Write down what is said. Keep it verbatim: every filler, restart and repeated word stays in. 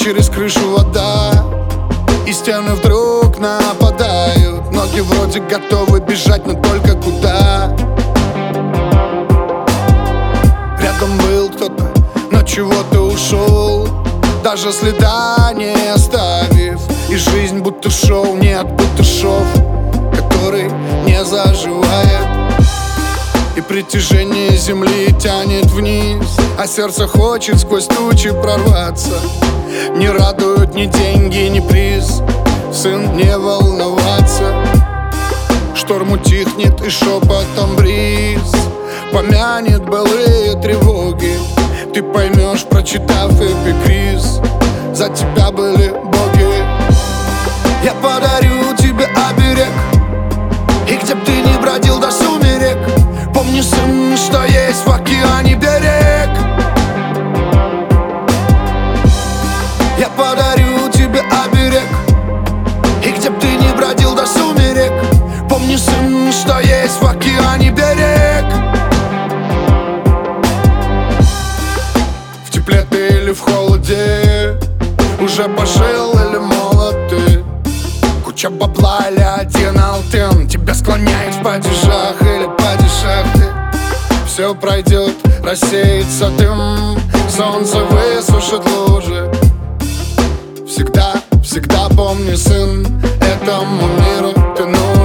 через крышу вода, и стены вдруг нападают. Ноги вроде готовы бежать, но только куда? Рядом был кто-то, но чего-то ушел, даже следа не оставив. И жизнь будто шоу, нет, будто шов, который не заживает. И притяжение земли тянет вниз, а сердце хочет сквозь тучи прорваться. Не радуют ни деньги, ни приз, сын, не волноваться. Шторм утихнет и шепотом бриз помянет былые тревоги. Ты поймешь, прочитав эпикриз, за тебя были боги. Я подарю тебе оберег, и где б ты ни бродил до сумерек, помни, сын, что есть в океане берег. Я подарю тебе оберег, и где б ты ни бродил до сумерек, помни, сын, что есть в океане берег. В тепле ты или в холоде, уже пожил или молод ты, куча бабла или один алтын тебя склоняет в падежах или падежах ты. Все пройдет, рассеется дым, солнце высушит лужи. Всегда, всегда помни, сын, этому миру ты нужен.